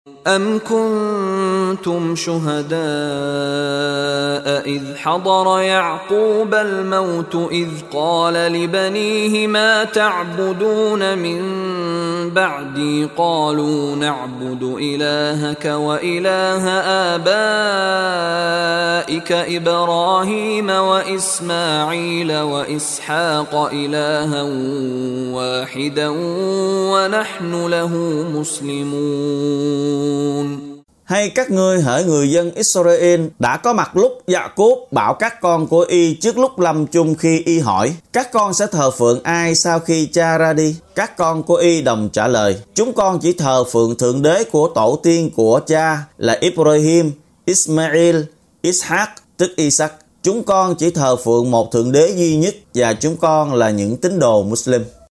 أَمْ كُنْتُمْ شُهَدَاءَ إِذْ حَضَرَ يَعْقُوبَ الْمَوْتُ إِذْ قَالَ لِبَنِيهِ مَا تَعْبُدُونَ مِنْ بَعْدِي قَالُوا نَعْبُدُ إِلَٰهَكَ وَإِلَٰهَ آبَائِكَ إِبْرَاهِيمَ وَإِسْمَاعِيلَ وَإِسْحَاقَ إِلَٰهًا وَاحِدًا وَنَحْنُ لَهُ مُسْلِمُونَ. Hay các ngươi hỡi người dân Israel đã có mặt lúc Gia-cốp bảo các con của y trước lúc lâm chung khi y hỏi: các con sẽ thờ phượng ai sau khi cha ra đi? Các con của y đồng trả lời: chúng con chỉ thờ phượng thượng đế của tổ tiên của cha là Ibrahim, Ismail, Ishaq tức Isaac. Chúng con chỉ thờ phượng một thượng đế duy nhất và chúng con là những tín đồ Muslim.